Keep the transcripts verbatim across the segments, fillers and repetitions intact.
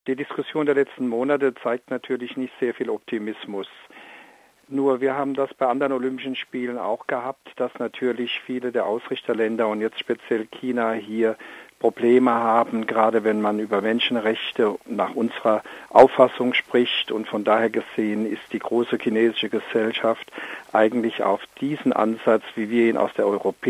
Die Diskussion der letzten Monate zeigt natürlich nicht sehr viel Optimismus. Nur wir haben das bei anderen Olympischen Spielen auch gehabt, dass natürlich viele der Ausrichterländer und jetzt speziell China hier Probleme haben, gerade wenn man über Menschenrechte nach unserer Auffassung spricht. Und von daher gesehen ist die große chinesische Gesellschaft eigentlich auf diesen Ansatz, wie wir ihn aus der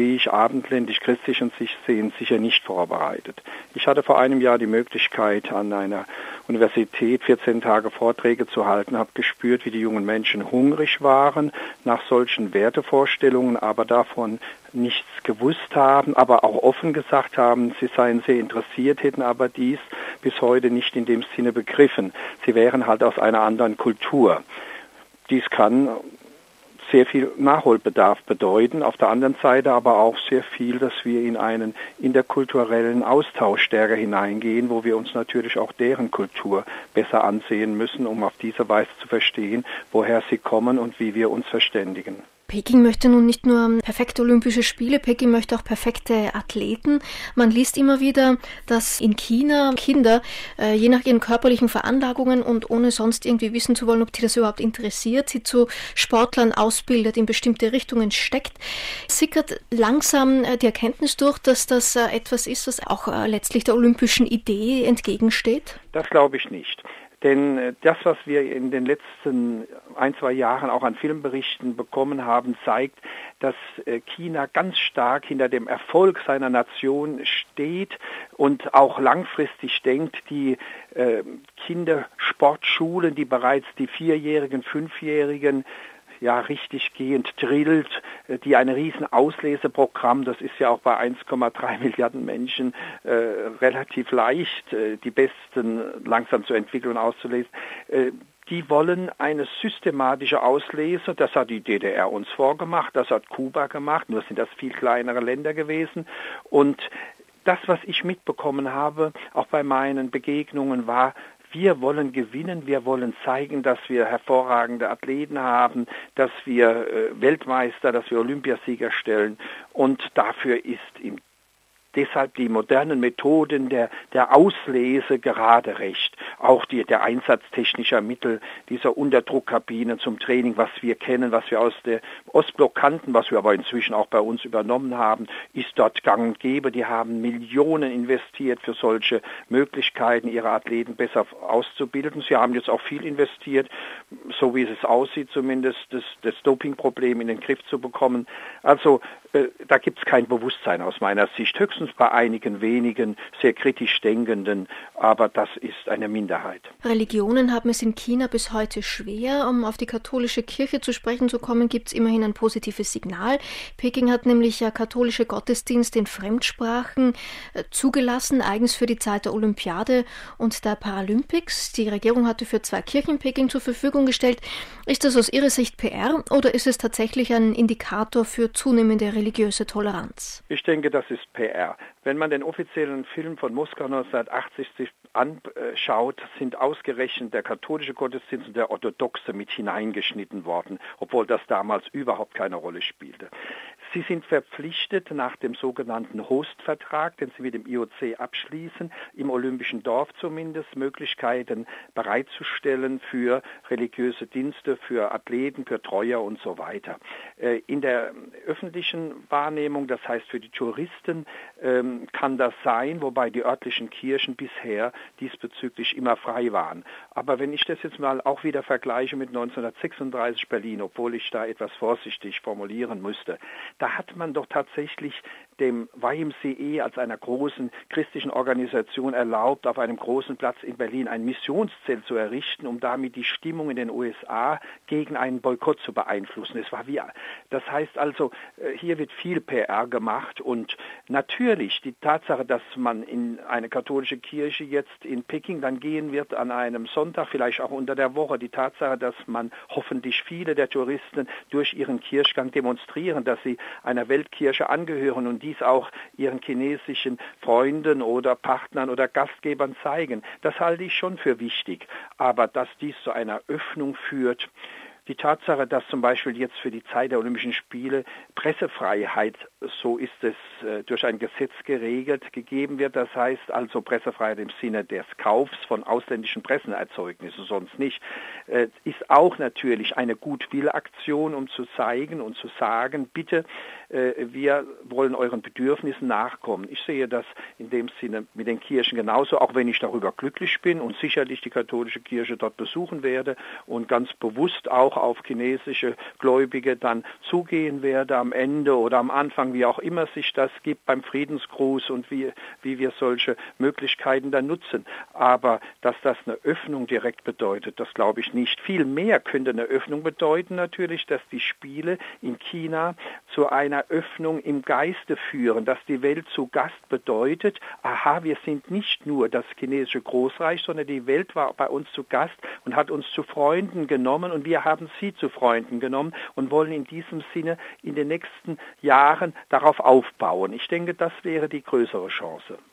europäisch-abendländisch-christlichen Sicht sehen, sicher nicht vorbereitet. Ich hatte vor einem Jahr die Möglichkeit, an einer Universität vierzehn Tage Vorträge zu halten, habe gespürt, wie die jungen Menschen hungrig waren nach solchen Wertevorstellungen, aber davon nichts gewusst haben, aber auch offen gesagt haben, sie seien sehr interessiert, hätten aber dies bis heute nicht in dem Sinne begriffen. Sie wären halt aus einer anderen Kultur. Dies kann sehr viel Nachholbedarf bedeuten, auf der anderen Seite aber auch sehr viel, dass wir in einen interkulturellen Austausch stärker hineingehen, wo wir uns natürlich auch deren Kultur besser ansehen müssen, um auf diese Weise zu verstehen, woher sie kommen und wie wir uns verständigen. Peking möchte nun nicht nur perfekte Olympische Spiele, Peking möchte auch perfekte Athleten. Man liest immer wieder, dass in China Kinder, äh, je nach ihren körperlichen Veranlagungen und ohne sonst irgendwie wissen zu wollen, ob die das überhaupt interessiert, sie zu Sportlern ausbildet, in bestimmte Richtungen steckt. Sickert langsam äh, die Erkenntnis durch, dass das äh, etwas ist, was auch äh, letztlich der olympischen Idee entgegensteht? Das glaube ich nicht. Denn das, was wir in den letzten ein, zwei Jahren auch an Filmberichten bekommen haben, zeigt, dass China ganz stark hinter dem Erfolg seiner Nation steht und auch langfristig denkt, die äh, Kindersportschulen, die bereits die Vierjährigen, Fünfjährigen ja richtig gehend drillt, die ein riesen Ausleseprogramm, das ist ja auch bei eins Komma drei Milliarden Menschen äh, relativ leicht, äh, die Besten langsam zu entwickeln und auszulesen. Äh, die wollen eine systematische Auslese, das hat die D D R uns vorgemacht, das hat Kuba gemacht, nur sind das viel kleinere Länder gewesen. Und das, was ich mitbekommen habe, auch bei meinen Begegnungen, war, wir wollen gewinnen, wir wollen zeigen, dass wir hervorragende Athleten haben, dass wir äh, Weltmeister, dass wir Olympiasieger stellen. Und dafür ist im Deshalb die modernen Methoden der, der Auslese gerade recht. Auch die, der Einsatz technischer Mittel, dieser Unterdruckkabinen zum Training, was wir kennen, was wir aus der Ostblock kannten, was wir aber inzwischen auch bei uns übernommen haben, ist dort gang und gäbe. Die haben Millionen investiert für solche Möglichkeiten, ihre Athleten besser auszubilden. Sie haben jetzt auch viel investiert, so wie es aussieht zumindest, das, das Dopingproblem in den Griff zu bekommen. Also äh, da gibt es kein Bewusstsein aus meiner Sicht. Höchstens bei einigen wenigen sehr kritisch Denkenden, aber das ist eine Minderheit. Religionen haben es in China bis heute schwer. Um auf die katholische Kirche zu sprechen zu kommen, gibt es immerhin ein positives Signal. Peking hat nämlich ja katholische Gottesdienste in Fremdsprachen äh, zugelassen, eigens für die Zeit der Olympiade und der Paralympics. Die Regierung hatte für zwei Kirchen Peking zur Verfügung gestellt. Ist das aus Ihrer Sicht P R oder ist es tatsächlich ein Indikator für zunehmende religiöse Toleranz? Ich denke, das ist P R. Wenn man den offiziellen Film von Moskau neunzehnhundertachtzig sich anschaut, sind ausgerechnet der katholische Gottesdienst und der orthodoxe mit hineingeschnitten worden, obwohl das damals überhaupt keine Rolle spielte. Sie sind verpflichtet, nach dem sogenannten Host-Vertrag, den sie mit dem I O C abschließen, im Olympischen Dorf zumindest Möglichkeiten bereitzustellen für religiöse Dienste, für Athleten, für Treuer und so weiter. In der öffentlichen Wahrnehmung, das heißt für die Touristen, kann das sein, wobei die örtlichen Kirchen bisher diesbezüglich immer frei waren. Aber wenn ich das jetzt mal auch wieder vergleiche mit neunzehnhundertsechsunddreißig Berlin, obwohl ich da etwas vorsichtig formulieren müsste, da hat man doch tatsächlich dem Y M C A als einer großen christlichen Organisation erlaubt, auf einem großen Platz in Berlin ein Missionszelt zu errichten, um damit die Stimmung in den U S A gegen einen Boykott zu beeinflussen. Es war wie, das heißt also, hier wird viel P R gemacht und natürlich die Tatsache, dass man in eine katholische Kirche jetzt in Peking dann gehen wird an einem Sonntag, vielleicht auch unter der Woche, die Tatsache, dass man hoffentlich viele der Touristen durch ihren Kirchgang demonstrieren, dass sie einer Weltkirche angehören und dies auch ihren chinesischen Freunden oder Partnern oder Gastgebern zeigen. Das halte ich schon für wichtig. Aber dass dies zu einer Öffnung führt, Die Tatsache, dass zum Beispiel jetzt für die Zeit der Olympischen Spiele Pressefreiheit, so ist es äh, durch ein Gesetz geregelt, gegeben wird. Das heißt also Pressefreiheit im Sinne des Kaufs von ausländischen Pressenerzeugnissen, sonst nicht, äh, ist auch natürlich eine Gutwillaktion, um zu zeigen und zu sagen, bitte, äh, wir wollen euren Bedürfnissen nachkommen. Ich sehe das in dem Sinne mit den Kirchen genauso, auch wenn ich darüber glücklich bin und sicherlich die katholische Kirche dort besuchen werde und ganz bewusst auch auf chinesische Gläubige dann zugehen werde am Ende oder am Anfang, wie auch immer sich das gibt beim Friedensgruß und wie, wie wir solche Möglichkeiten dann nutzen. Aber dass das eine Öffnung direkt bedeutet, das glaube ich nicht. Viel mehr könnte eine Öffnung bedeuten natürlich, dass die Spiele in China zu einer Öffnung im Geiste führen, dass die Welt zu Gast bedeutet, aha, wir sind nicht nur das chinesische Großreich, sondern die Welt war bei uns zu Gast und hat uns zu Freunden genommen und wir haben sie zu Freunden genommen und wollen in diesem Sinne in den nächsten Jahren darauf aufbauen. Ich denke, das wäre die größere Chance.